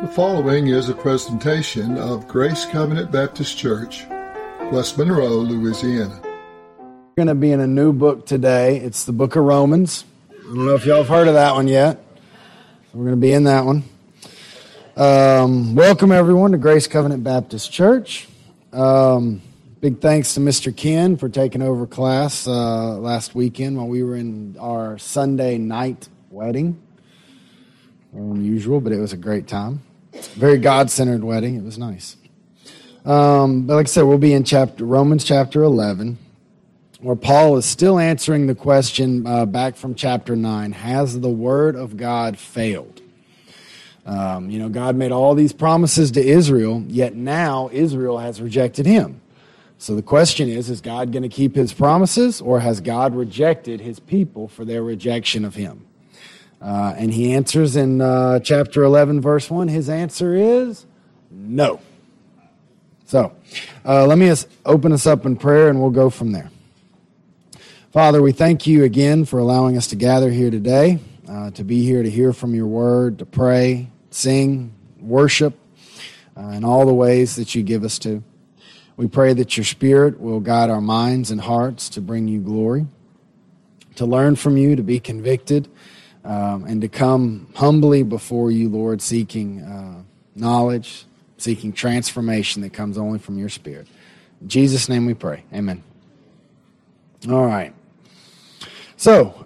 The following is a presentation of Grace Covenant Baptist Church, West Monroe, Louisiana. We're going to be in a new book today. It's the book of Romans. I don't know if y'all have heard of that one yet. We're going to be in that one. Welcome, everyone, to Grace Covenant Baptist Church. Big thanks to Mr. Ken for taking over class last weekend while we were in our Sunday night wedding. Unusual, but it was a great time. Very God-centered wedding. It was nice. But like I said, we'll be in Romans chapter 11, where Paul is still answering the question back from chapter 9, has the word of God failed? God made all these promises to Israel, yet now Israel has rejected him. So the question is God going to keep his promises, or has God rejected his people for their rejection of him? And he answers in chapter 11, verse 1, his answer is no. So let me open us up in prayer, and we'll go from there. Father, we thank you again for allowing us to gather here today, to be here to hear from your word, to pray, sing, worship, in all the ways that you give us to. We pray that your Spirit will guide our minds and hearts to bring you glory, to learn from you, to be convicted, and to come humbly before you, Lord, seeking knowledge, seeking transformation that comes only from your Spirit. In Jesus' name we pray. Amen. All right. So,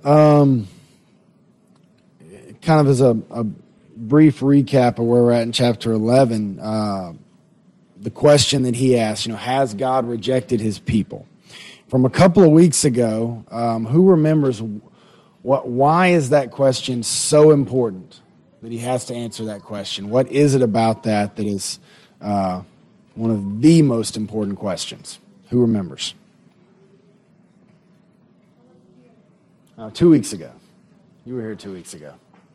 kind of as a brief recap of where we're at in chapter 11, the question that he asked, has God rejected his people? From a couple of weeks ago, who remembers why is that question so important that he has to answer that question? What is it about that is one of the most important questions? Who remembers? 2 weeks ago. You were here 2 weeks ago.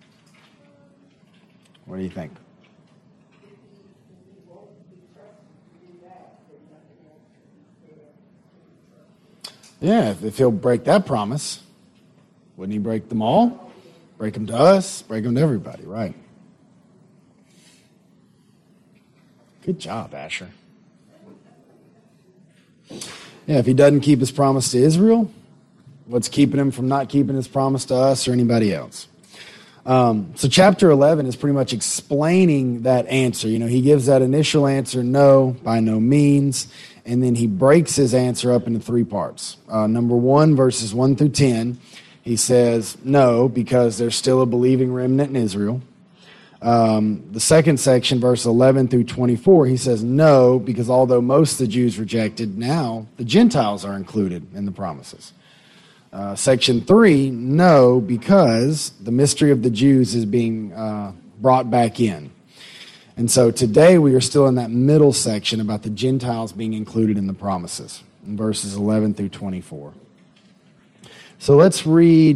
What do you think? Yeah, if he'll break that promise, wouldn't he break them all? Break them to us, break them to everybody, right? Good job, Asher. Yeah, if he doesn't keep his promise to Israel, what's keeping him from not keeping his promise to us or anybody else? So chapter 11 is pretty much explaining that answer. He gives that initial answer, no, by no means, and then he breaks his answer up into three parts. Number 1, verses 1 through 10, he says no, because there's still a believing remnant in Israel. The second section, verse 11 through 24, he says no, because although most of the Jews rejected, now the Gentiles are included in the promises. Section 3, no, because the mystery of the Jews is being brought back in. And so today we are still in that middle section about the Gentiles being included in the promises, in verses 11 through 24. So let's read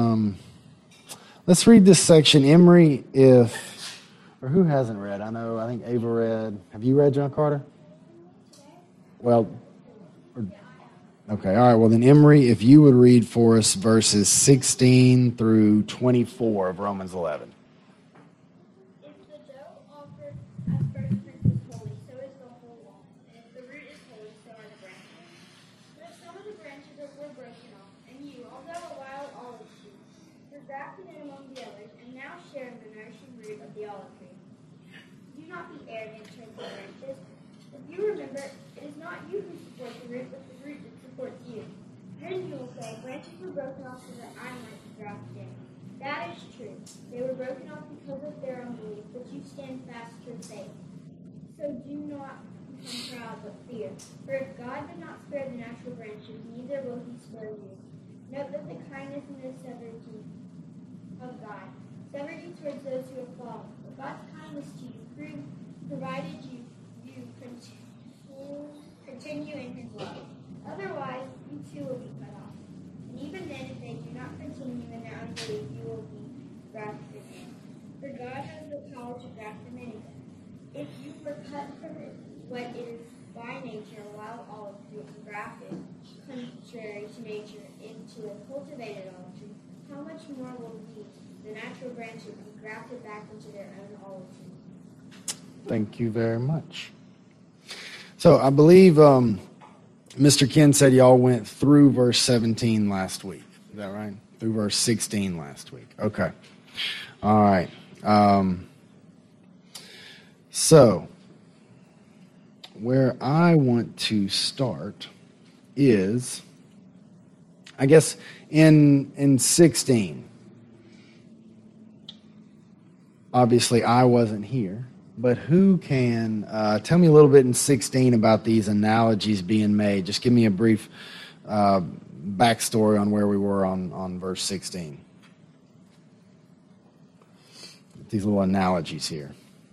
this section. Emery, or who hasn't read? I think Ava read. Have you read, John Carter? Well, okay, all right. Well, then Emery, if you would read for us verses 16 through 24 of Romans 11. If the dough offered as first fruits is holy, so is the whole law. And if the root is holy, so are the branches. But if some of the branches were broken off, and you, although a wild olive shoot, were grafted in among the others, and now share in the nourishing root of the olive tree, do not be arrogant towards the branches. If you remember, it is not you who support the root, but the root that supports you. Then you will say, branches were broken off so that I might be grafted in. That is true. They were broken off because of their unbelief, but you stand fast through faith. So do not become proud, but fear. For if God did not spare the natural branches, neither will he spare you. Note that the kindness and the severity of God. Severity towards those who have fallen. But God's kindness to you provided you continue in his love. Otherwise, you too will be cut off. And even then, if they do not continue in their unbelief, you will be grafted in. For God has the power to graft them in again. If you were cut from what is by nature a wild olive tree and grafted, contrary to nature, into a cultivated olive tree, how much more will we, the natural branches, be grafted back into their own olive tree? Thank you very much. So I believe Mr. Ken said y'all went through verse 17 last week. Is that right? Through verse 16 last week. Okay. All right. So where I want to start is, I guess, in 16. Obviously, I wasn't here, but who can tell me a little bit in 16 about these analogies being made? Just give me a brief backstory on where we were on verse 16. These little analogies here.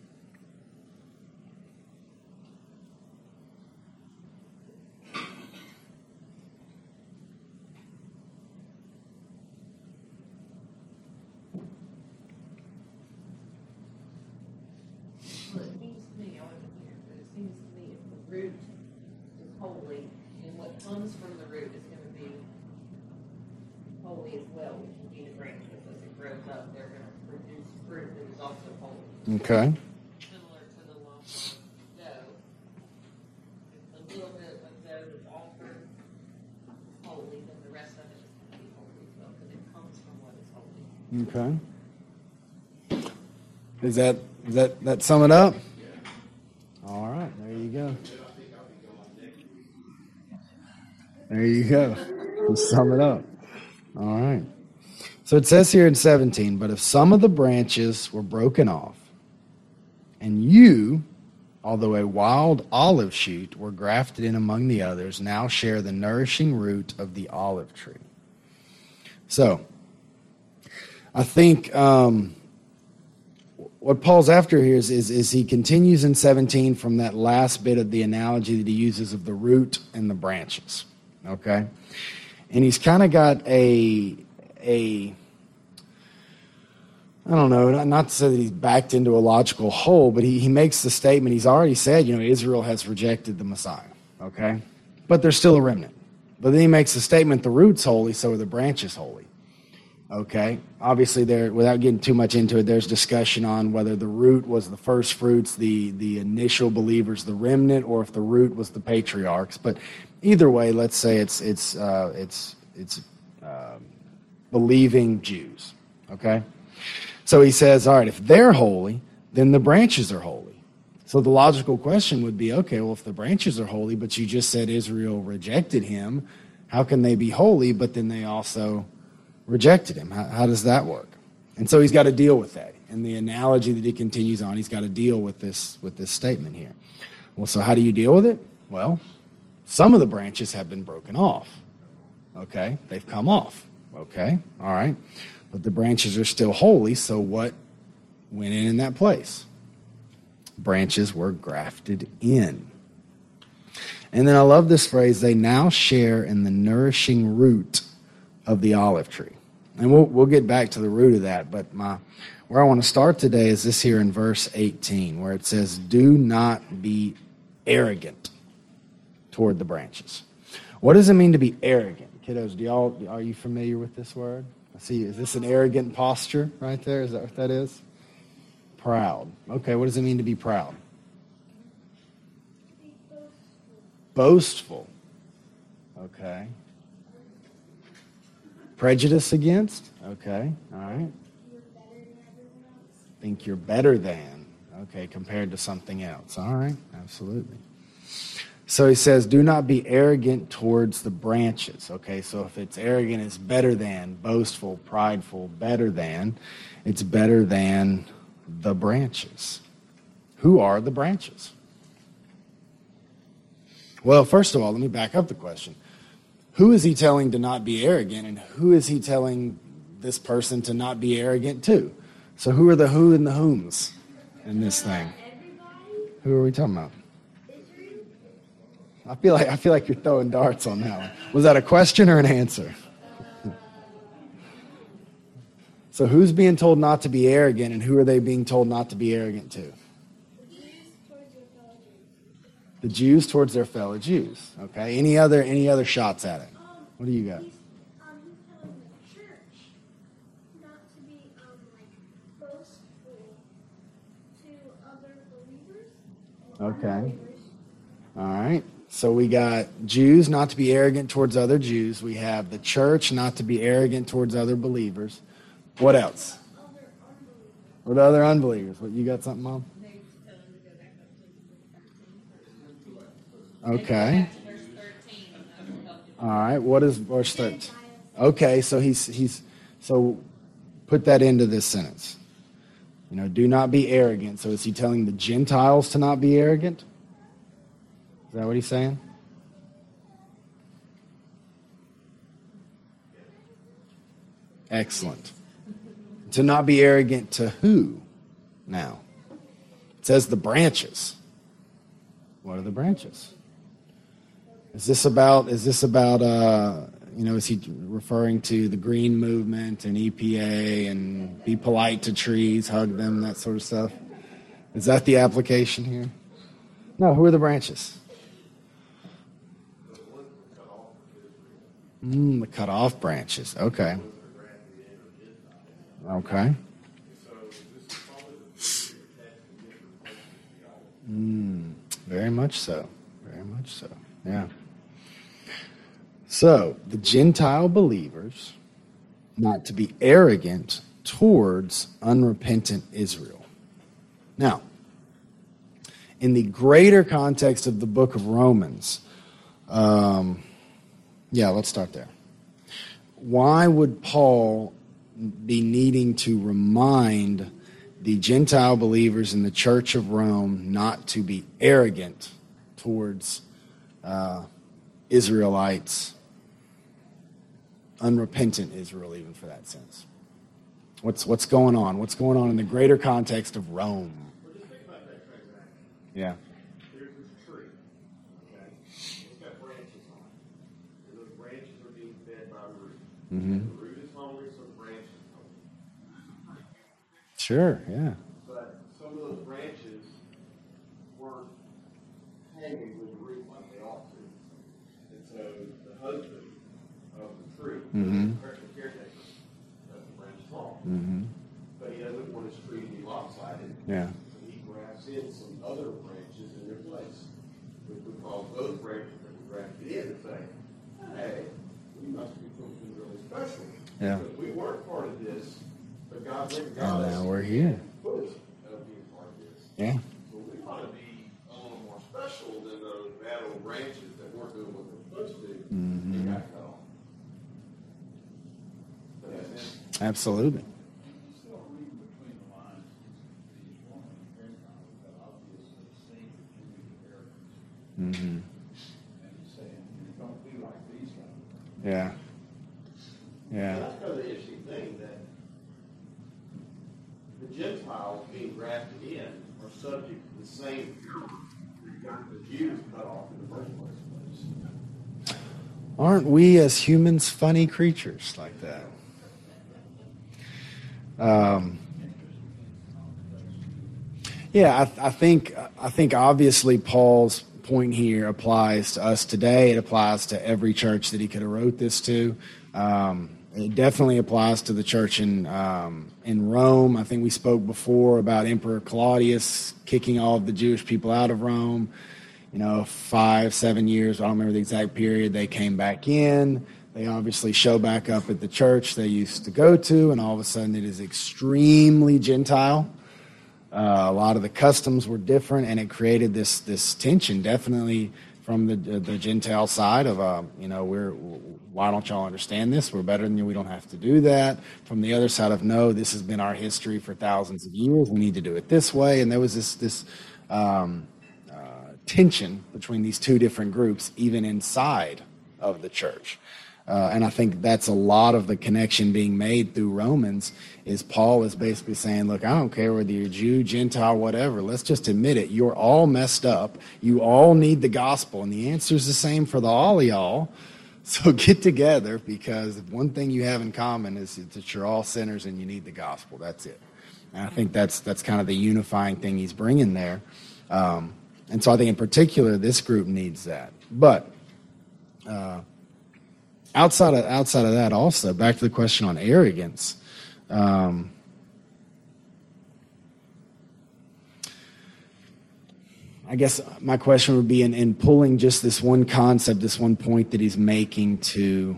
Well, it seems to me, I wasn't here, but it seems to me if the root is holy, and what comes from the root is gonna be holy as well, which will be the branches. As it grows up, they're gonna produce fruit that is also holy. Okay. Similar to the lump of dough. If a little bit of dough is offered holy, then the rest of it is gonna be holy as well, because it comes from what is holy. Okay. Does that sum it up? All right, there you go. There you go. Just sum it up. All right. So it says here in 17, but if some of the branches were broken off, and you, although a wild olive shoot, were grafted in among the others, now share the nourishing root of the olive tree. So, I think what Paul's after here is he continues in 17 from that last bit of the analogy that he uses of the root and the branches. Okay? And he's kind of got a I don't know, not to say that he's backed into a logical hole, but he makes the statement, he's already said, Israel has rejected the Messiah, okay? But there's still a remnant. But then he makes the statement, the root's holy, so are the branches holy, okay? Obviously, without getting too much into it, there's discussion on whether the root was the first fruits, the initial believers, the remnant, or if the root was the patriarchs. But either way, let's say it's believing Jews, okay? So he says, all right, if they're holy, then the branches are holy. So the logical question would be, okay, well, if the branches are holy, but you just said Israel rejected him, how can they be holy, but then they also rejected him? How does that work? And so he's got to deal with that. And the analogy that he continues on, he's got to deal with this statement here. Well, so how do you deal with it? Well, some of the branches have been broken off. Okay, they've come off. Okay, all right. But the branches are still holy, so what went in that place? Branches were grafted in. And then I love this phrase, they now share in the nourishing root of the olive tree. And we'll get back to the root of that, but where I want to start today is this here in verse 18, where it says, do not be arrogant toward the branches. What does it mean to be arrogant? Kiddos, are you familiar with this word? I see, is this an arrogant posture right there? Is that what that is? Proud. Okay, what does it mean to be proud? Boastful. Okay. Prejudice against? Okay, all right. Think you're better than. Okay, compared to something else. All right, absolutely. So he says, do not be arrogant towards the branches. Okay, so if it's arrogant, it's better than, boastful, prideful, better than, it's better than the branches. Who are the branches? Well, first of all, let me back up the question. Who is he telling to not be arrogant, and who is he telling this person to not be arrogant to? So who are the who and the whom's in this thing? Who are we talking about? I feel like you're throwing darts on that one. Was that a question or an answer? So who's being told not to be arrogant, and who are they being told not to be arrogant to? The Jews towards their fellow Jews. Okay. Any other shots at it? What do you got? He's telling the church not to be boastful to other believers. Okay. unbelievers. All right. So we got Jews not to be arrogant towards other Jews. We have the church not to be arrogant towards other believers. What else? Other unbelievers. What other unbelievers? What, you got something, Mom? Maybe just tell them to go back up to verse 13. Okay. Back to verse 13, and that will help you. All right. What is verse 13? Okay. So he's so put that into this sentence. You know, do not be arrogant. So is he telling the Gentiles to not be arrogant? Is that what he's saying? Excellent. To not be arrogant to who now? It says the branches. What are the branches? Is this about is he referring to the green movement and EPA and be polite to trees, hug them, that sort of stuff? Is that the application here? No, who are the branches? The cut off branches. Okay. Okay. Very much so. Very much so. Yeah. So, the Gentile believers not to be arrogant towards unrepentant Israel. Now, in the greater context of the book of Romans, let's start there. Why would Paul be needing to remind the Gentile believers in the Church of Rome not to be arrogant towards Israelites, unrepentant Israel, even for that sense? What's going on? What's going on in the greater context of Rome? Well, just think about that transaction. Yeah. There's this tree, okay? It's got branches on it. And those branches are being fed by the root. Mm-hmm. The root is hungry, so the branch is hungry. Sure, yeah. But some of those branches weren't hanging with the root like they ought to. And so the husband of the tree, Mm-hmm. the caretaker, of the branch is long. Mm-hmm. But he doesn't want his tree to be lopsided. Yeah. So he grafts in some other branches in their place, which would cause those branches that were grafted in to say, hey, we must be something really special. Yeah. Because we weren't part of this, but God And us now we're here. put us being part of this. Yeah. So we ought to be a little more special than those bad old branches that weren't doing what they're supposed to do and got cut off. But that's it. Absolutely. Still reading between the lines, these Roman Gentiles that obviously seem to be arrogant. Mm-hmm. And he's saying, you don't be like these guys. Yeah. Yeah. That's kind of the interesting thing, that the Gentiles being grafted in are subject to the same that got the Jews cut off in the first place. Aren't we as humans funny creatures like that? I think obviously Paul's point here applies to us today. It applies to every church that he could have wrote this to. It definitely applies to the church in Rome. I think we spoke before about Emperor Claudius kicking all of the Jewish people out of Rome. 5-7 years, I don't remember the exact period, they came back in. They obviously show back up at the church they used to go to, and all of a sudden it is extremely Gentile. A lot of the customs were different, and it created this tension, definitely from the Gentile side of, why don't y'all understand this? We're better than you. We don't have to do that. From the other side of, no, this has been our history for thousands of years. We need to do it this way. And there was this tension between these two different groups, even inside of the church. And I think that's a lot of the connection being made through Romans, is Paul is basically saying, look, I don't care whether you're Jew, Gentile, whatever. Let's just admit it. You're all messed up. You all need the gospel. And the answer is the same for all of y'all. So get together, because one thing you have in common is that you're all sinners and you need the gospel. That's it. And I think that's kind of the unifying thing he's bringing there. And so I think in particular this group needs that. But outside of that, also back to the question on arrogance. I guess my question would be in pulling just this one concept, this one point that he's making to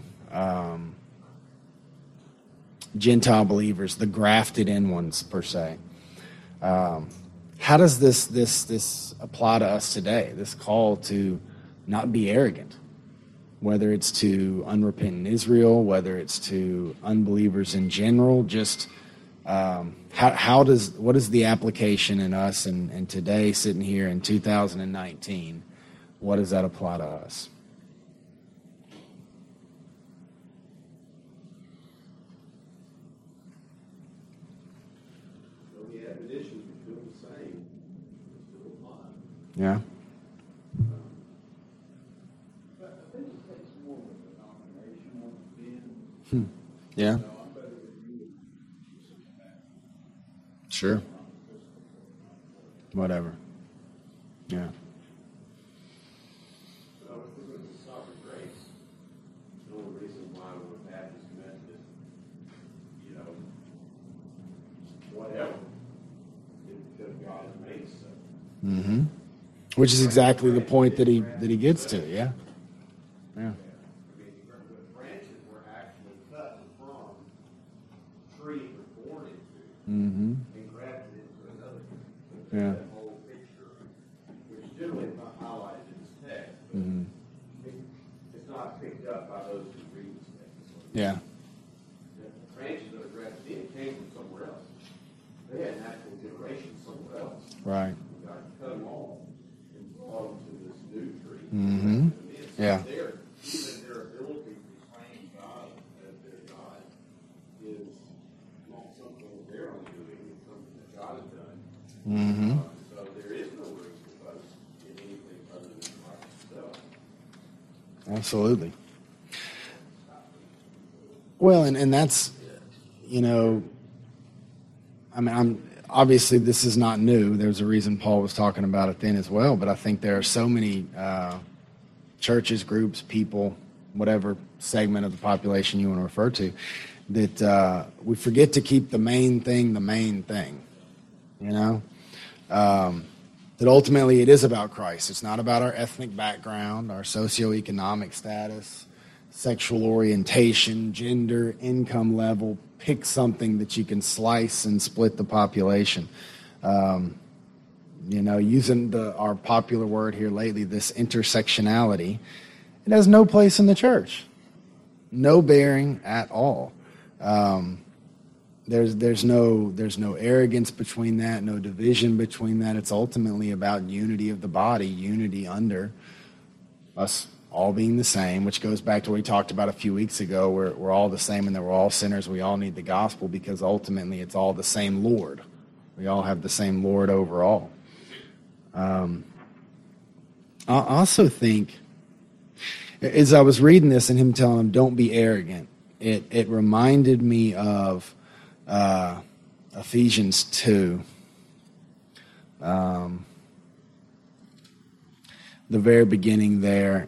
Gentile believers, the grafted in ones per se. How does this apply to us today? This call to not be arrogant, whether it's to unrepentant Israel, whether it's to unbelievers in general. Just what is the application in us and today, sitting here in 2019? What does that apply to us? Yeah. But I think it takes more of a denominational being. Yeah. I'm better than you. Sure. Whatever. Yeah. So if we're going to sovereign grace, the only reason why we're Baptist, Methodist, whatever, is because God has made us so. Mm-hmm. Which is exactly the point that he gets to. Yeah. Yeah. I mean, the branches were actually cut from trees we're born into Mm-hmm. and grafted into another tree. So Yeah. that whole picture, which generally is not highlighted in this text, but Mm-hmm. it's not picked up by those who read this text. Yeah. The branches that are grafted in came from somewhere else. They had natural generation somewhere else. Right. God cut them off and brought them to this new tree. Mm-hmm. Yeah. Even their ability to claim God as their God is not something of their own doing, it's something that God has done. Mm-hmm. So there is no room to boast in anything other than Christ himself. Absolutely. Well, and that's, obviously this is not new. There's a reason Paul was talking about it then as well, but I think there are so many churches, groups, people, whatever segment of the population you want to refer to, that we forget to keep the main thing, that ultimately it is about Christ. It's not about our ethnic background, our socioeconomic status, sexual orientation, gender, income level. Pick something that you can slice and split the population. Using our popular word here lately, this intersectionality, it has no place in the church. No bearing at all. There's no arrogance between that, no division between that. It's ultimately about unity of the body, unity under us all being the same, which goes back to what we talked about a few weeks ago, where we're all the same and that we're all sinners. We all need the gospel because ultimately it's all the same Lord. We all have the same Lord overall. I also think, as I was reading this and him telling him, don't be arrogant, it reminded me of Ephesians 2. The very beginning there,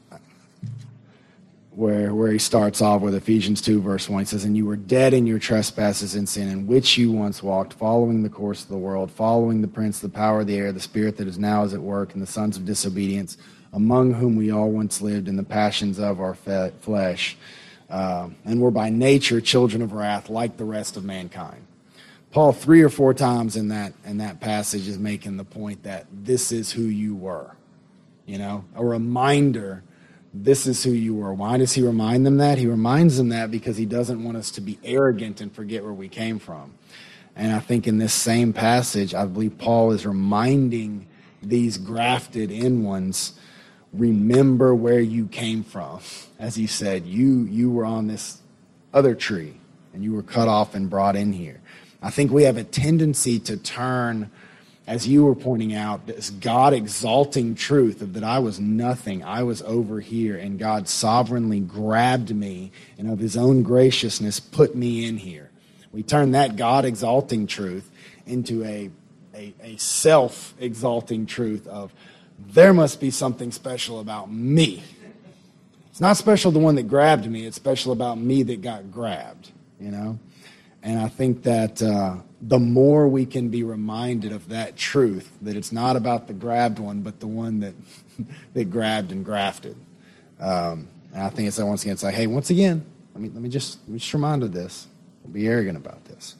where he starts off with Ephesians 2, verse 1. He says, and you were dead in your trespasses and sin, in which you once walked, following the course of the world, following the prince, the power of the air, the spirit that is now at work, and the sons of disobedience, among whom we all once lived in the passions of our flesh, and were by nature children of wrath, like the rest of mankind. Paul 3 or 4 times in that passage is making the point that this is who you were. A reminder, this is who you were. Why does he remind them that? He reminds them that because he doesn't want us to be arrogant and forget where we came from. And I think in this same passage, I believe Paul is reminding these grafted in ones, remember where you came from. As he said, you were on this other tree and you were cut off and brought in here. I think we have a tendency to turn, as you were pointing out, this God exalting truth of that I was nothing, I was over here, and God sovereignly grabbed me and of his own graciousness put me in here. We turn that God exalting truth into a self-exalting truth of there must be something special about me. It's not special the one that grabbed me, it's special about me that got grabbed, And I think that the more we can be reminded of that truth, that it's not about the grabbed one, but the one that that grabbed and grafted. And I think it's once again, it's like, hey, once again, let me just remind of this. Don't be arrogant about this.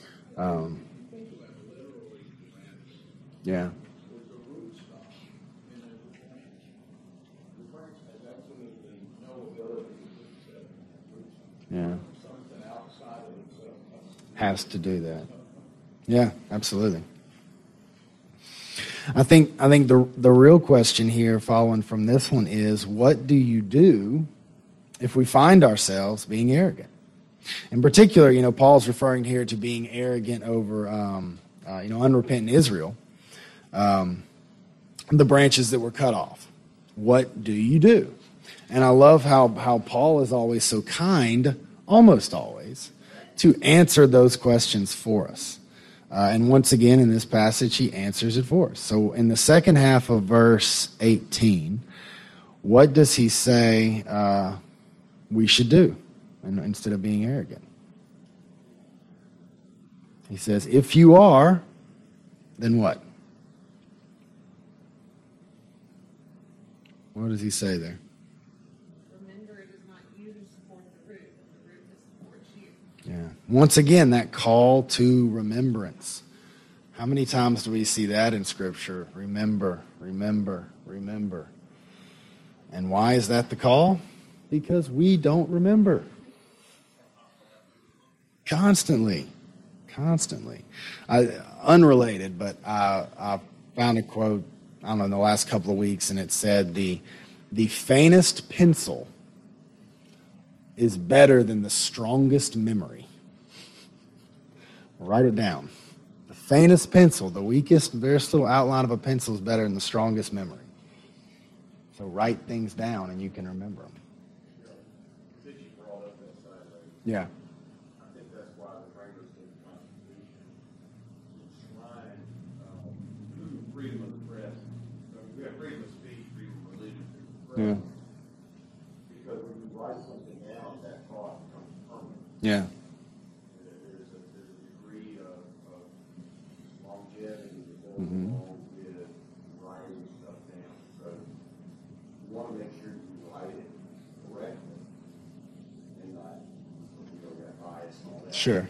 Yeah. Yeah. Has to do that. Yeah, absolutely. I think the real question here, following from this one, is what do you do if we find ourselves being arrogant? In particular, Paul's referring here to being arrogant over, unrepentant Israel, the branches that were cut off. What do you do? And I love how Paul is always so kind, almost always, to answer those questions for us. And once again, in this passage, he answers it for us. So in the second half of verse 18, what does he say we should do instead of being arrogant? He says, if you are, then what? What does he say there? Remember, it is not you who support the root, but the root that supports you. Yeah. Once again, that call to remembrance. How many times do we see that in Scripture? Remember, remember, remember. And why is that the call? Because we don't remember. Constantly. Unrelated, but I found a quote, I don't know, in the last couple of weeks, and it said the faintest pencil is better than the strongest memory. Write it down. The faintest pencil, the weakest, barest little outline of a pencil is better than the strongest memory. So write things down and you can remember them. Since you brought up that side, Yeah. I think that's why the Wranglers in the Constitution enshrine freedom of the press. We have freedom of speech, freedom of religion, freedom of the press. Yeah. Because when you write something down, that thought becomes permanent. Yeah. There's a degree of longevity that goes Mhm. along with writing stuff down. So you want to make sure you write it correctly and not that bias and all that. Sure.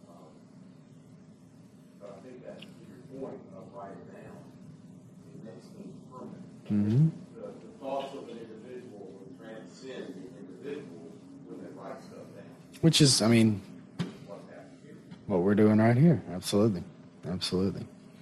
But I think that's to your point of writing down. It makes things permanent. Mm-hmm. The thoughts of an individual will transcend the individual when they write stuff down. Which is, What's happening here? what we're doing right here. Absolutely. Absolutely.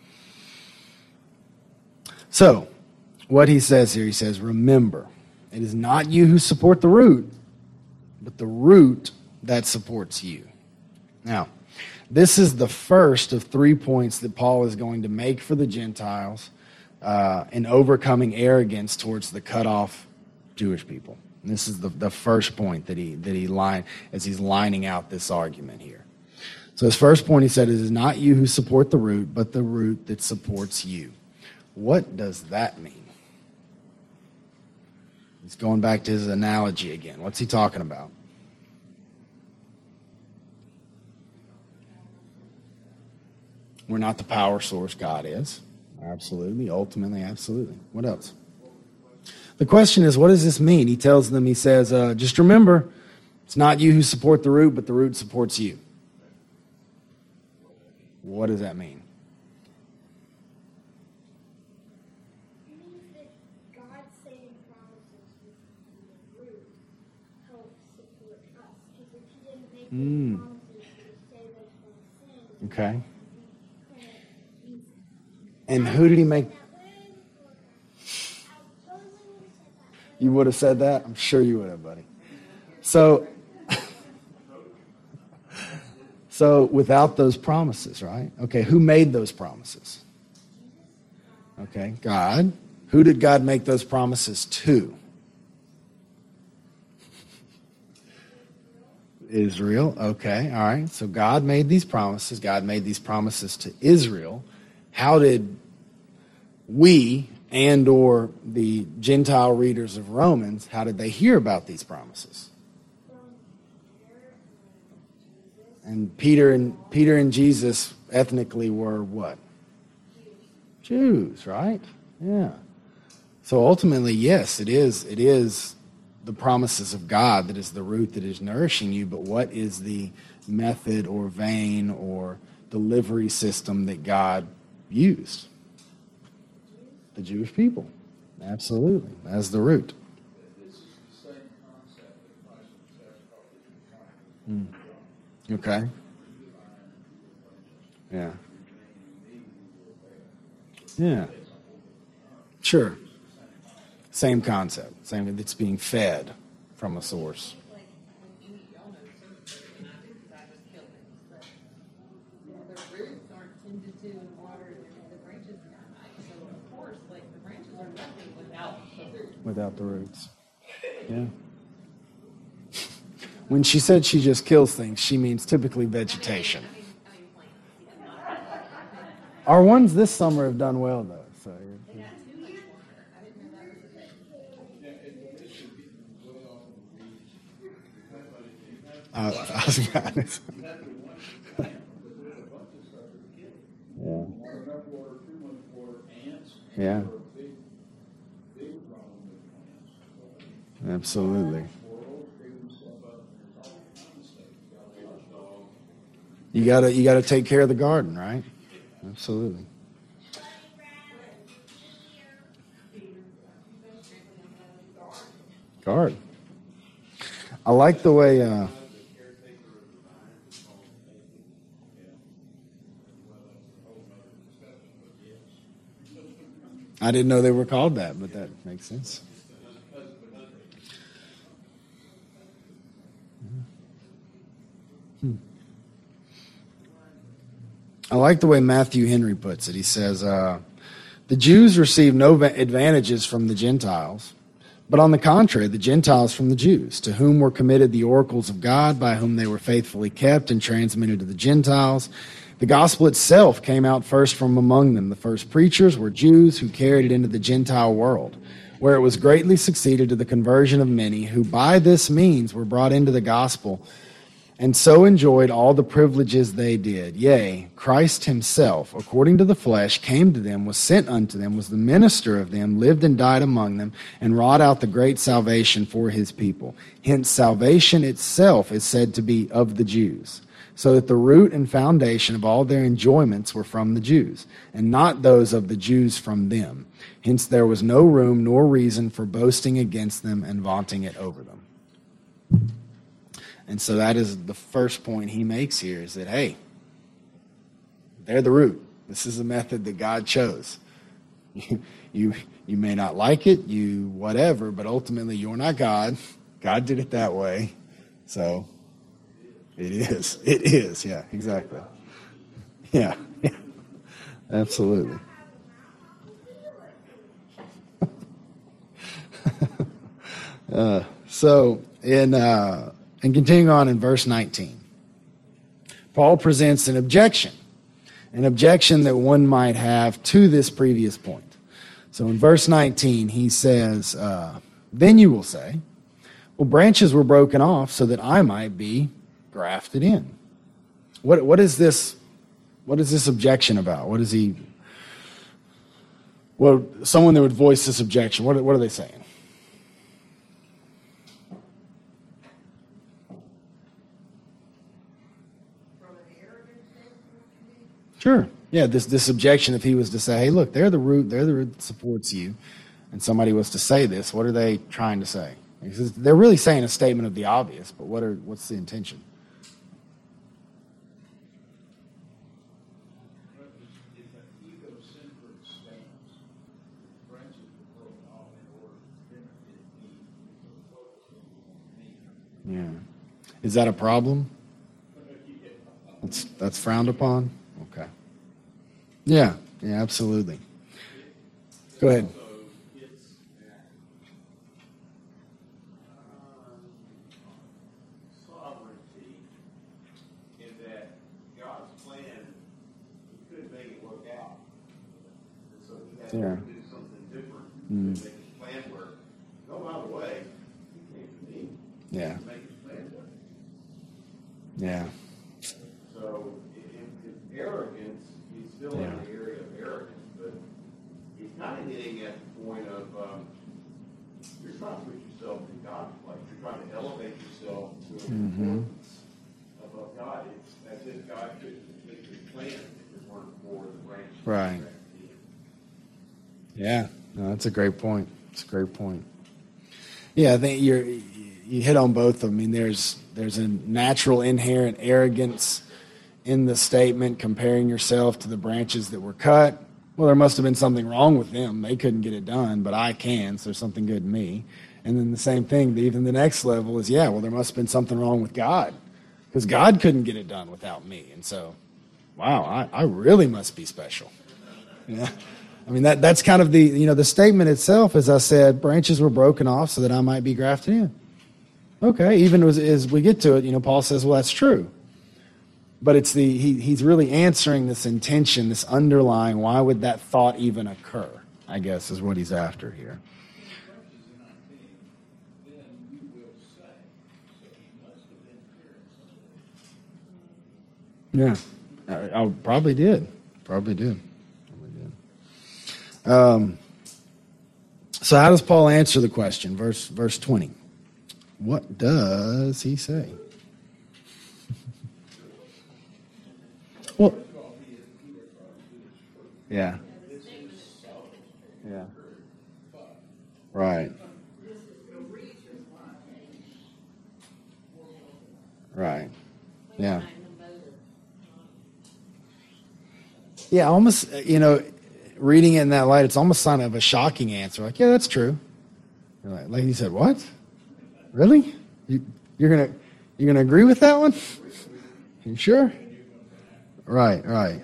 So, what he says here, he says, remember, it is not you who support the root, but the root that supports you. Now, this is the first of 3 points that Paul is going to make for the Gentiles in overcoming arrogance towards the cut off Jewish people. And this is the first point that he line as he's lining out this argument here. So his first point, he said, it is not you who support the root, but the root that supports you. What does that mean? He's going back to his analogy again. What's he talking about? We're not the power source. God is. Absolutely. Ultimately, absolutely. What else? The question is, what does this mean? He tells them, he says, just remember, it's not you who support the root, but the root supports you. What does that mean? It means that God's saving promises with the root help support us. Because if He didn't make those promises to save us from sin, Okay. we couldn't. And who did he make? You would have said that? I'm sure you would have, buddy. So without those promises, right? Okay, who made those promises? Okay, God. Who did God make those promises to? Israel. Okay, all right. So God made these promises. God made these promises to Israel. How did we and or the Gentile readers of Romans, how did they hear about these promises? And Peter and Jesus ethnically were what? Jews, right? Yeah. So ultimately, yes, it is the promises of God that is the root that is nourishing you, but what is the method or vein or delivery system that God used? The Jewish people. Absolutely. As the root. This is the same concept that Christ himself taught the Okay. Yeah. Yeah. Sure. Same concept. Same. It's being fed from a source. Like when you eat, y'all know certain fruit, and I do because I just kill things, but the roots aren't tended to in water, and the branches die. So of course, like the branches are nothing without the roots. Without the roots. Yeah. When she said she just kills things, she means typically vegetation. I mean plants. Our ones this summer have done well, though. So They got too much water. I didn't know that was a thing. I was honest. Yeah. enough water, too much water, ants. Yeah. are a big problem with plants. Absolutely. Squirrels dig themselves up, and there's all kinds of stuff. You got watchdogs. You gotta take care of the garden, right? Absolutely. Garden. I like the way. I didn't know they were called that, but that makes sense. I like the way Matthew Henry puts it. He says, the Jews received no advantages from the Gentiles, but on the contrary, the Gentiles from the Jews, to whom were committed the oracles of God, by whom they were faithfully kept and transmitted to the Gentiles. The gospel itself came out first from among them. The first preachers were Jews who carried it into the Gentile world, where it was greatly succeeded to the conversion of many, who by this means were brought into the gospel, and so enjoyed all the privileges they did. Yea, Christ himself, according to the flesh, came to them, was sent unto them, was the minister of them, lived and died among them, and wrought out the great salvation for his people. Hence salvation itself is said to be of the Jews, so that the root and foundation of all their enjoyments were from the Jews, and not those of the Jews from them. Hence there was no room nor reason for boasting against them and vaunting it over them. And so that is the first point he makes here, is that, hey, they're the root. This is the method that God chose. You may not like it, you whatever, but ultimately you're not God. God did it that way. So it is. It is. Yeah, exactly. Yeah. Absolutely. So and continuing on in verse 19, Paul presents an objection that one might have to this previous point. So in verse 19, he says, then you will say, well, branches were broken off so that I might be grafted in. What is this objection about? What is he? Well, someone that would voice this objection, what are they saying? Sure. Yeah, this objection, if he was to say, hey, look, they're the root that supports you, and somebody was to say this, what are they trying to say? Because they're really saying a statement of the obvious, but what's the intention? If an egocentric stance, branches were broken off in order to benefit me, so focusing on me. Yeah. Is that a problem? That's frowned upon? Okay. Yeah, absolutely. Go ahead. So it's sovereignty in that God's plan, he couldn't make it work out. And so he had Yeah. to do something different to make his plan work. No, by the way, he came to me Yeah. to make his plan work. Yeah. getting at the point of you're trying to put yourself in God's place. You're trying to elevate yourself to an importance above God. It's as if God could completely plan if it weren't for the branch. Right. Yeah, no, that's a great point. It's a great point. Yeah, I think you hit on both of them. I mean, there's a natural inherent arrogance in the statement comparing yourself to the branches that were cut. Well, there must have been something wrong with them. They couldn't get it done, but I can, so there's something good in me. And then the same thing, even the next level is, well, there must have been something wrong with God because God couldn't get it done without me. And so, wow, I really must be special. Yeah. I mean, that's kind of the statement itself, as I said, branches were broken off so that I might be grafted in. Okay, even as we get to it, Paul says, well, that's true. But it's he's really answering this intention, this underlying, why would that thought even occur, I guess, is what he's after here. Yeah, I probably did. So how does Paul answer the question? Verse 20. What does he say? Well, yeah. Right. Yeah. Yeah, almost, reading it in that light, it's almost kind of a shocking answer. Like, yeah, that's true. Like you said, what? Really? You're gonna agree with that one? You sure? Right.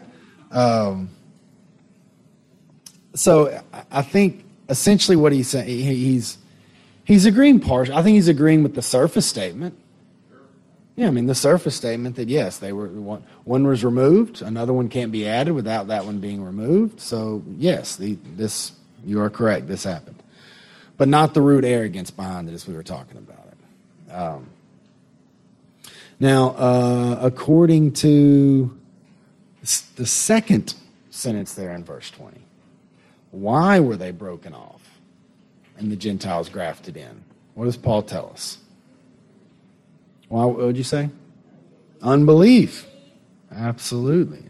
So I think essentially what he's saying, he's agreeing partially. I think he's agreeing with the surface statement. Yeah, I mean the surface statement that yes, they were one was removed, another one can't be added without that one being removed. So yes, this you are correct. This happened, but not the root arrogance behind it, as we were talking about it. Now, according to the second sentence there in verse 20, why were they broken off and the Gentiles grafted in? What does Paul tell us? Why what would you say? Unbelief. Absolutely.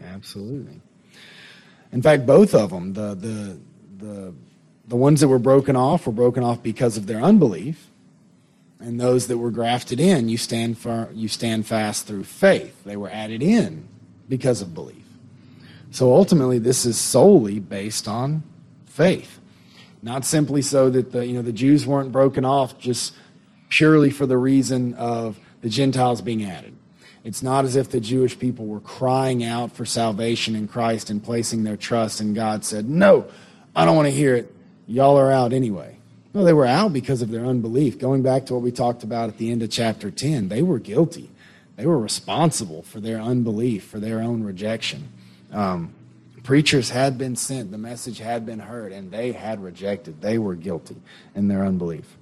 In fact, both of them, the ones that were broken off because of their unbelief, and those that were grafted in, you stand fast through faith. They were added in because of belief. So ultimately, this is solely based on faith, not simply so that the Jews weren't broken off just purely for the reason of the Gentiles being added. It's not as if the Jewish people were crying out for salvation in Christ and placing their trust, and God said, no, I don't want to hear it. Y'all are out anyway. No, they were out because of their unbelief. Going back to what we talked about at the end of chapter 10, they were guilty. They were responsible for their unbelief, for their own rejection. Preachers had been sent, the message had been heard, and they had rejected. They were guilty in their unbelief.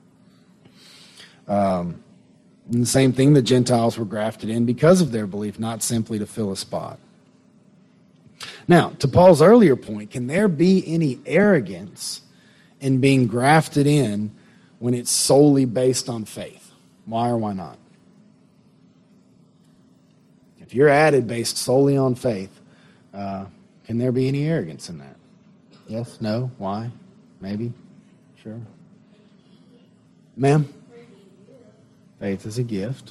And the same thing, the Gentiles were grafted in because of their belief, not simply to fill a spot. Now, to Paul's earlier point, can there be any arrogance in being grafted in when it's solely based on faith? Why or why not? If you're added based solely on faith, can there be any arrogance in that? Yes? No? Why? Maybe? Sure? Ma'am? Faith is a gift.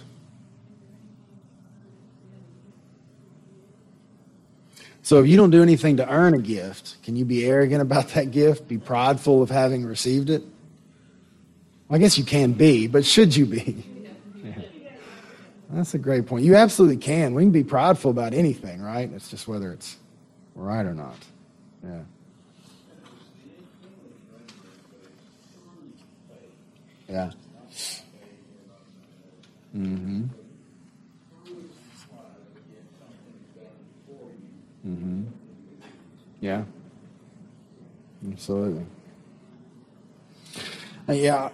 So if you don't do anything to earn a gift, can you be arrogant about that gift? Be prideful of having received it? Well, I guess you can be, but should you be? Yeah. That's a great point. You absolutely can. We can be prideful about anything, right? It's just whether it's right or not. Yeah. Yeah. Mm-hmm. Mm-hmm. Yeah. Absolutely. Yeah.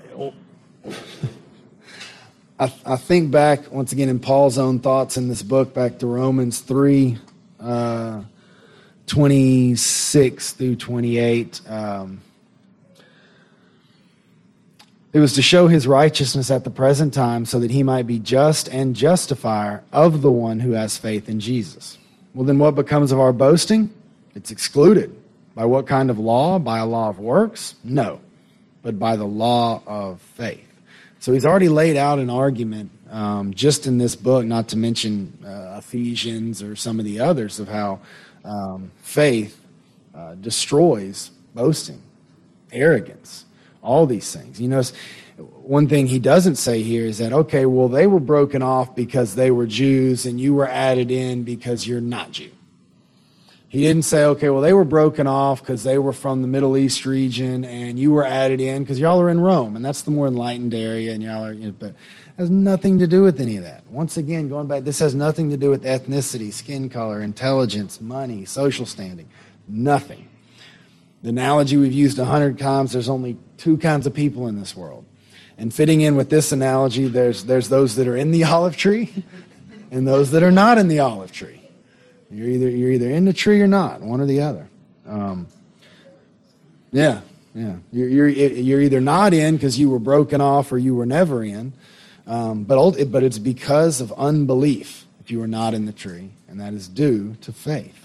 I think back, once again, in Paul's own thoughts in this book, back to Romans 3, 26 through 28. It was to show his righteousness at the present time so that he might be just and justifier of the one who has faith in Jesus. Well, then what becomes of our boasting? It's excluded. By what kind of law? By a law of works? No, but by the law of faith. So he's already laid out an argument just in this book, not to mention Ephesians or some of the others, of how faith destroys boasting, arrogance, all these things. You know, one thing he doesn't say here is that, okay, well, they were broken off because they were Jews and you were added in because you're not Jew. He didn't say, okay, well, they were broken off because they were from the Middle East region and you were added in because y'all are in Rome, and that's the more enlightened area, and y'all are, but it has nothing to do with any of that. Once again, going back, this has nothing to do with ethnicity, skin color, intelligence, money, social standing, nothing. The analogy we've used 100 times, there's only two kinds of people in this world. And fitting in with this analogy, there's those that are in the olive tree and those that are not in the olive tree. You're either in the tree or not, one or the other. Yeah. You're either not in because you were broken off or you were never in, but it's because of unbelief if you are not in the tree, and that is due to faith.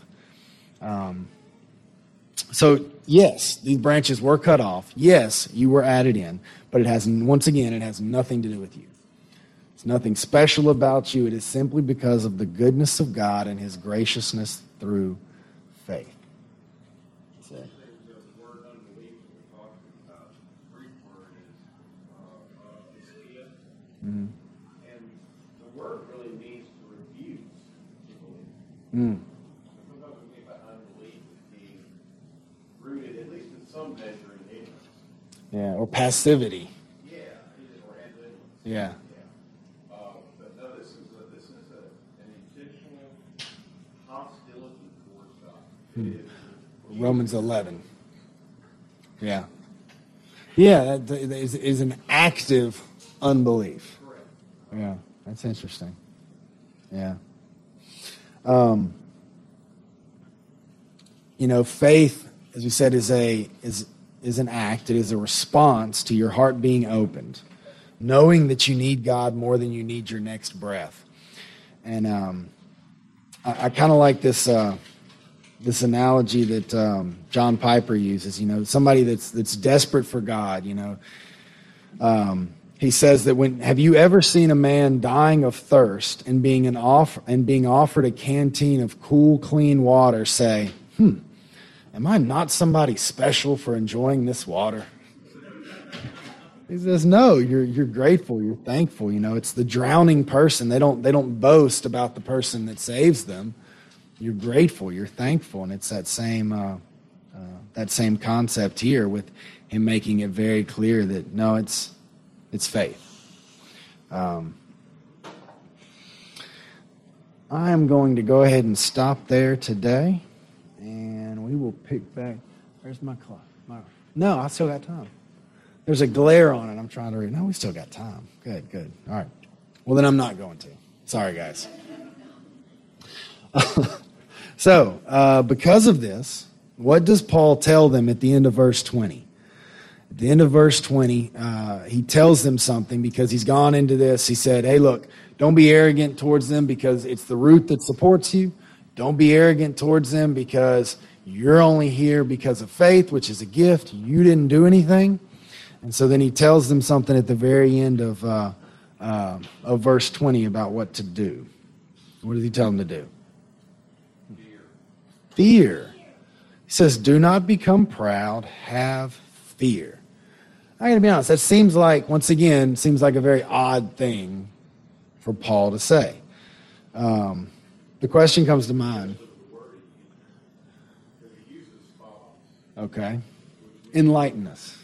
So yes, these branches were cut off. Yes, you were added in, but it has nothing to do with you. It's nothing special about you. It is simply because of the goodness of God and his graciousness through faith. That's it. The word unbelief that we're talking about, the Greek word is atheia. Mm. And the word really means to refuse to believe. Mm. Sometimes we think about unbelief as being rooted, at least in some measure, in ignorance. Yeah, or passivity. Yeah, or ambivalence. Yeah. But no, this is an intentional hostility towards God. It is Romans 11. Yeah. Yeah, that is an active unbelief. correct. Yeah, that's interesting. Yeah. Faith, as we said, is an act. It is a response to your heart being opened, knowing that you need God more than you need your next breath. And I kind of like this analogy that John Piper uses. Somebody that's desperate for God. He says that have you ever seen a man dying of thirst and being offered a canteen of cool, clean water say, am I not somebody special for enjoying this water? He says, no, you're grateful, you're thankful. It's the drowning person. They don't boast about the person that saves them. You're grateful, you're thankful, and it's that same concept here with him making it very clear that no, it's faith. I am going to go ahead and stop there today, and we will pick back. Where's my clock? No, I still got time. There's a glare on it. I'm trying to read. No, we still got time. Good. All right. Well, then I'm not going to. Sorry, guys. So, because of this, what does Paul tell them at the end of verse 20? At the end of verse 20, he tells them something because he's gone into this. He said, hey, look, don't be arrogant towards them because it's the root that supports you. Don't be arrogant towards them because you're only here because of faith, which is a gift. You didn't do anything. And so then he tells them something at the very end of verse 20 about what to do. What does he tell them to do? Fear. He says, do not become proud, have fear. I got to be honest, that seems like a very odd thing for Paul to say. The question comes to mind. Okay. Enlighten us.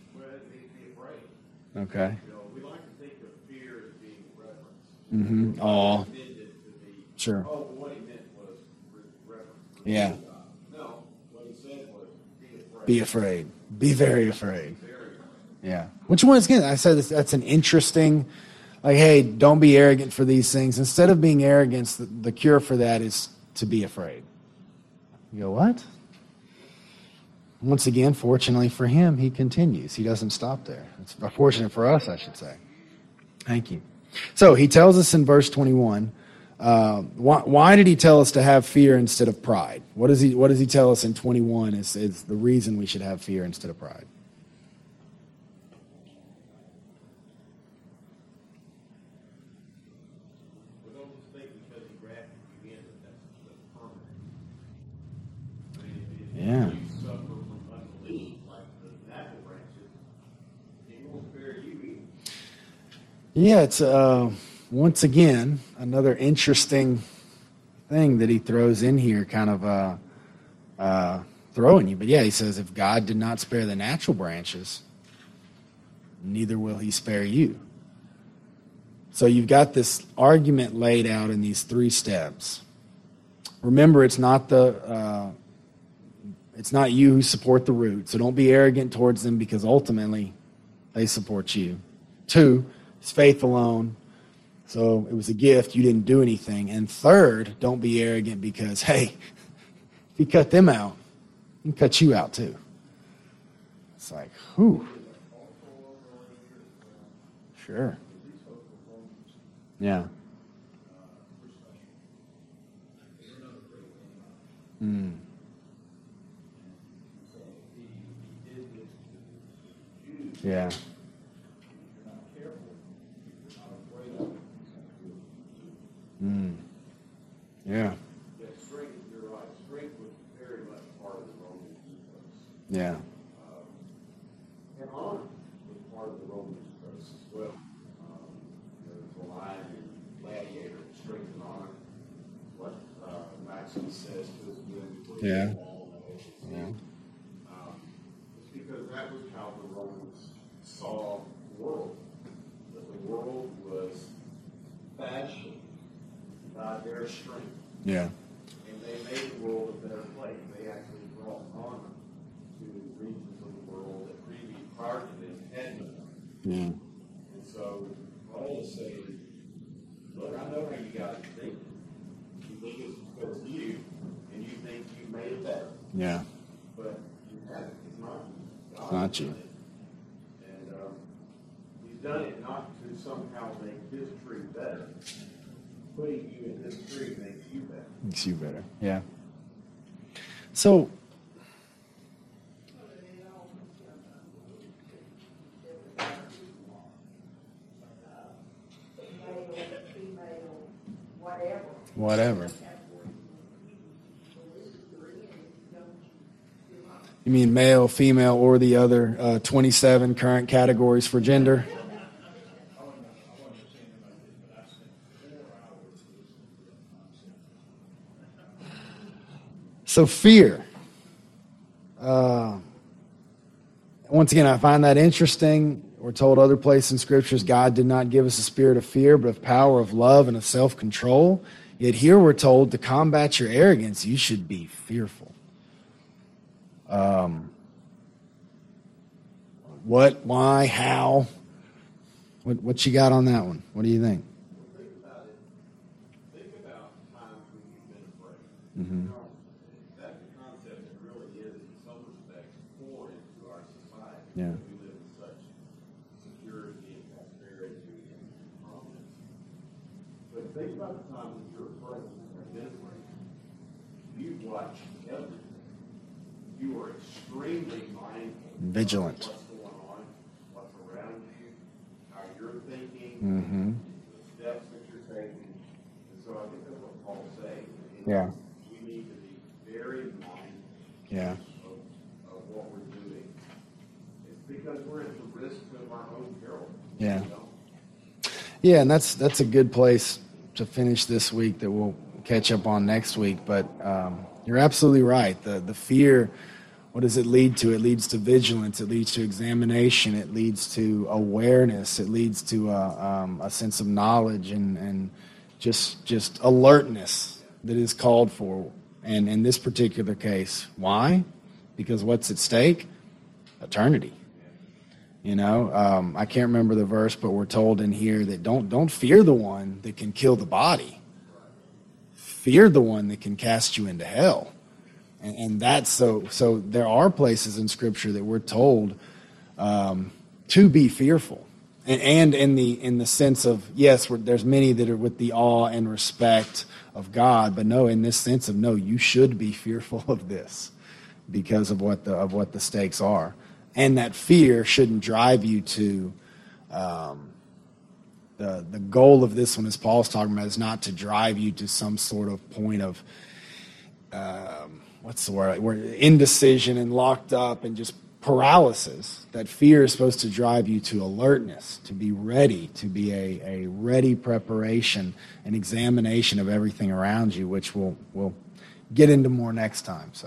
Okay. We like to think of fear as being reverence. Mm-hmm. Awe. Sure. What he meant was reverence. Yeah. No, what he said was be afraid. Be afraid. Be very afraid. Yeah. Which one is good? I said that's an interesting, hey, don't be arrogant for these things. Instead of being arrogant, the cure for that is to be afraid. You go, what? Once again, fortunately for him, he continues. He doesn't stop there. It's fortunate for us, I should say. Thank you. So he tells us in verse 21, why did he tell us to have fear instead of pride? What does he tell us in 21 is the reason we should have fear instead of pride? Yeah. Yeah, it's once again another interesting thing that he throws in here, kind of throwing you. But yeah, he says, if God did not spare the natural branches, neither will he spare you. So you've got this argument laid out in these 3 steps. Remember, it's not you who support the root, so don't be arrogant towards them because ultimately they support you. 2, it's faith alone, so it was a gift, you didn't do anything. And 3rd, don't be arrogant because, hey, if you cut them out, he can cut you out too. It's like, whew. Sure. Yeah. Mm. Yeah. Mm. Yeah. Strength, you're right. Strength was very much part of the Roman ethos. Yeah. And honor was part of the Roman ethos as well. There's a line in Gladiator, strength and honor. What Maximus says to his men before Yeah. they fall. Yeah. It's because that was how the Romans saw the world. That the world was fashioned by their strength. Yeah. And they made the world a better place. They actually brought honor to regions of the world that previous prior to them had no honor. Yeah. And so Paul is saying, look, I know how you guys are thinking. You think it's because of you, and you think you made it better. Yeah. But you haven't. It's not you. It's not you. And he's done it not to somehow make his tree better. Putting you in this tree makes you better. Makes you better. Yeah. So, whatever. You mean male, female, or the other 27 current categories for gender? So fear. Once again, I find that interesting. We're told other places in scriptures, God did not give us a spirit of fear, but of power, of love, and of self-control. Yet here we're told to combat your arrogance, you should be fearful. What, why, how? What you got on that one? What do you think? Think about it. Think about times when you've been afraid. Mm-hmm. That's a concept that really is, in some respects, foreign to our society. Yeah. We live in such security and prosperity and prominence. But think about the time when you're afraid or been afraid. You watch everything. You are extremely mindful. Vigilant. Of what's going on, what's around you, how you're thinking, Mm-hmm. the steps that you're taking. And so I think that's what Paul's saying. Yeah. We need to be very mindful Yeah. of what we're doing. It's because we're at the risk of our own peril. Yeah. You know? Yeah, and that's a good place to finish this week that we'll catch up on next week. But you're absolutely right. The fear, what does it lead to? It leads to vigilance. It leads to examination. It leads to awareness. It leads to a sense of knowledge and just alertness that is called for. And in this particular case, why? Because what's at stake? Eternity. You know, I can't remember the verse, but we're told in here that don't fear the one that can kill the body. Fear the one that can cast you into hell. And that's so there are places in Scripture that we're told to be fearful. And in the sense of, yes, there's many that are with the awe and respect of God, but no, in this sense of, no, you should be fearful of this because of what the stakes are. And that fear shouldn't drive you to the goal of this one, as Paul's talking about, is not to drive you to some sort of point of what's the word? We're indecision and locked up and just paralysis. That fear is supposed to drive you to alertness, to be ready, to be a ready preparation, an examination of everything around you, which we'll get into more next time. So,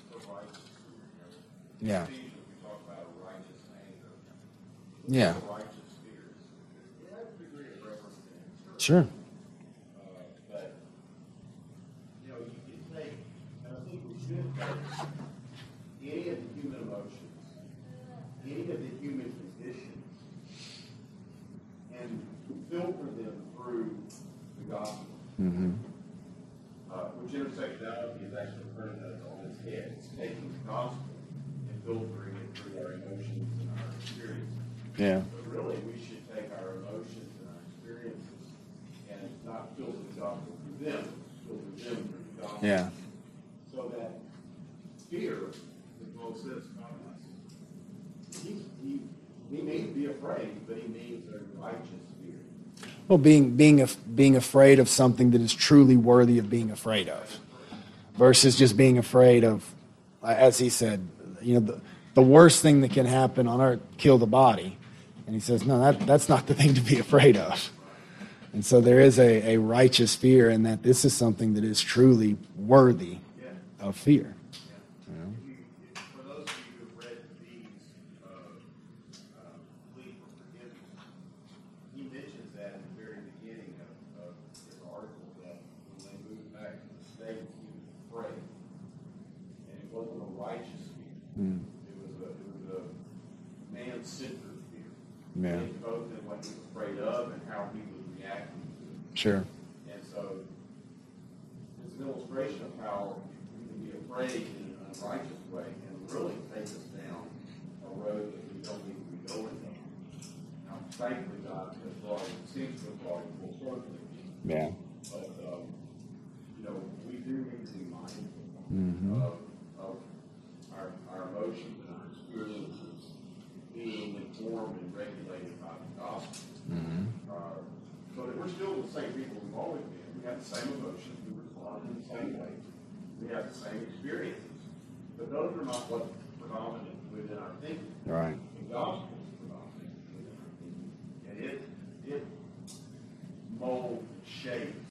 yeah. Yeah. Sure. But, you know, you can take, and I think we should take any of the human emotions, any of the human conditions, and filter them through the gospel. Mm-hmm. Which intersectionality is actually turning that on its head. It's taking the gospel and filtering it through our emotions and our experiences. Yeah. But really, we should take our emotions and our experiences and not filter the gospel through them, filter them through the gospel. Yeah. So that fear, that Paul says about us, he means be afraid, but he means a righteous fear. Well, being afraid of something that is truly worthy of being afraid of, versus just being afraid of, as he said, you know, the worst thing that can happen on earth, kill the body. And he says, no, that's not the thing to be afraid of. And so there is a righteous fear in that this is something that is truly worthy of fear. You know? For those of you who have read these plea for forgiveness, he mentions that in the very beginning of his article that when they moved back to the States, he was afraid. And it wasn't a righteous fear. It was a man-centered fear. Yeah. Both in what he was afraid of and how he was reacting to it. Sure. And so it's an illustration of how we can be afraid in an unrighteous way and really take us down a road that we don't need to be going down. Now, thankfully, God has seems to have brought it full circle again. Yeah. But, you know, we do need to be mindful of our emotions and our experiences being informed and regulated by the gospel. So that we're still the same people we've always been. We have the same emotions. We respond in the same way. We have the same experiences. But those are not what's predominant within our thinking. Right. The gospel is predominant within our thinking. And it molds and shapes